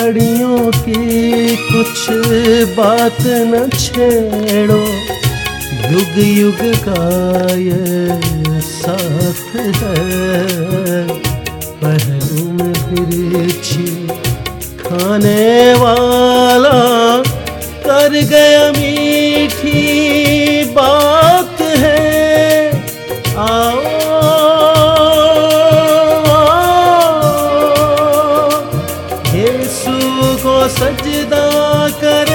घड़ियों की कुछ बात न छेड़ो, युग युग का ये साथ है। पहलू में तिरछी खाने वाला कर गया मीठी बात है। आओ यीशु को सजदा करें।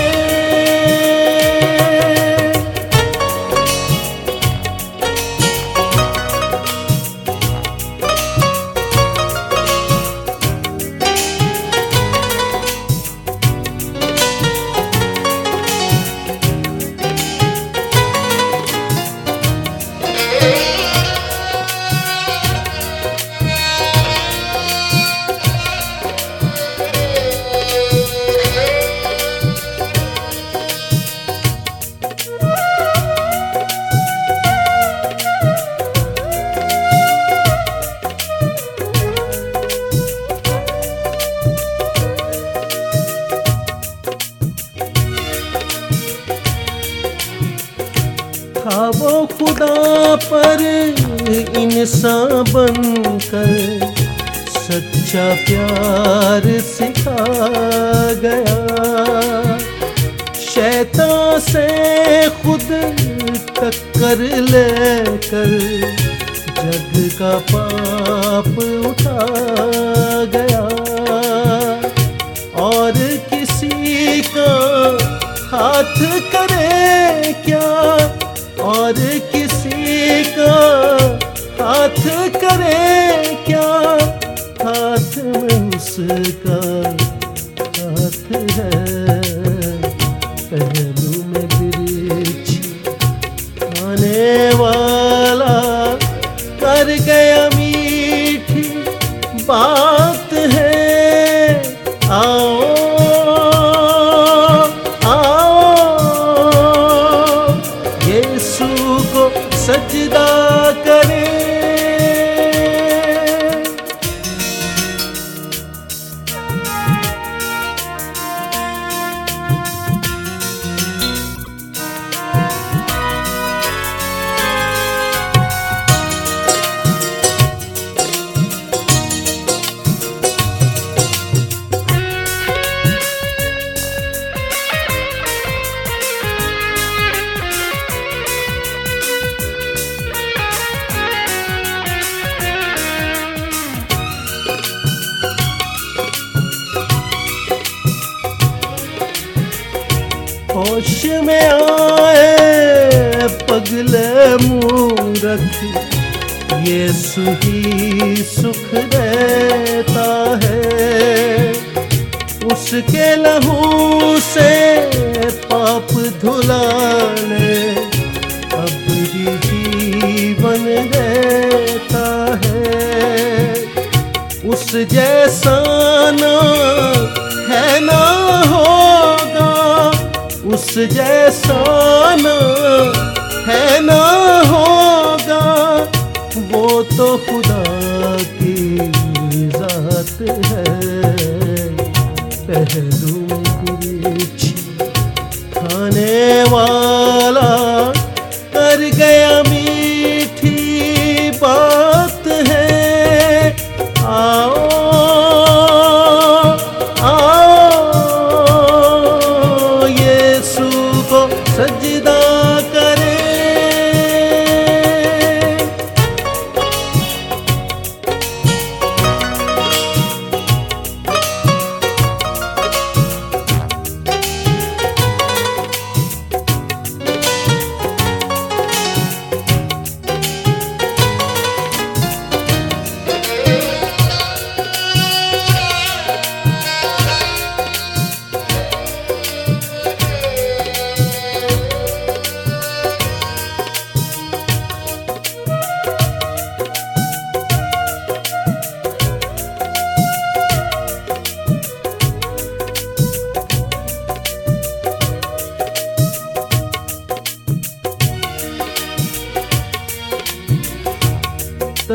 था वो खुदा पर इंसान बनकर, सच्चा प्यार सिखा गया। शैतान से खुद टक्कर लेकर जग का पाप उठा गया। और किसी का हाथ करे क्या, और किसी का हाथ करे क्या, हाथ में उसका हाथ है। पहलू में तिरछी खाने वाला कर गया मीठी बात है। आओ सजदा करें। होश में आए पगले मूरख, यीशु ही सुख देता है। उसके लहू से पाप धुलाने अब भी जीवन देता है। उस जैसा ना है ना होगा, उस जैसा ना है ना होगा। वो तो खुदा की जात है। पहलू में तिरछी खाने वाला कर गया मीठी बात है। आओ सजदा करें।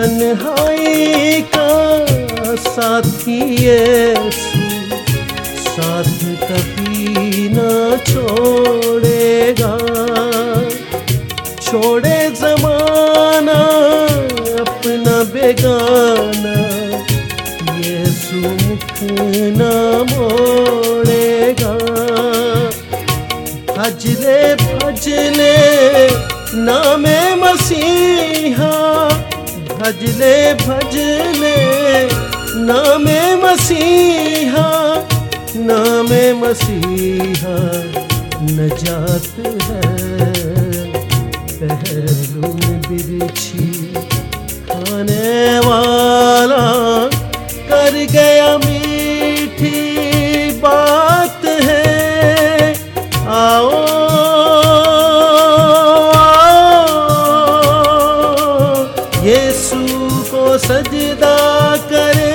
तन्हाई का साथी यीशु साथ कभी ना छोड़ेगा। छोड़े ज़माना अपना बेगाना, यीशु मुख ना मोड़ेगा। भजले भजले नामे मसीहा, भजले भजले नामे मसीहा, नामे मसीहा नजात है। पहलू में बिरछी खाने वाला कर गया मीठी बात है। आओ यीशु को सजदा करे।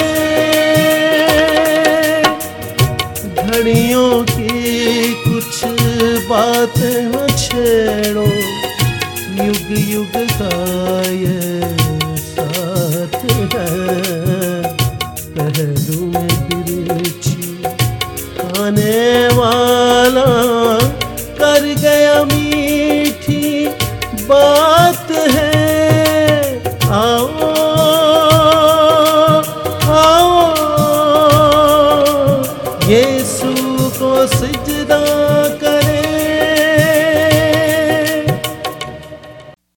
घड़ियों की कुछ बात न छेड़ो, युग युग का ये साथ है। पहलू में बिरछी खाने वाला कर गया मीठी बात है। आओ आओ यीशु को सजदा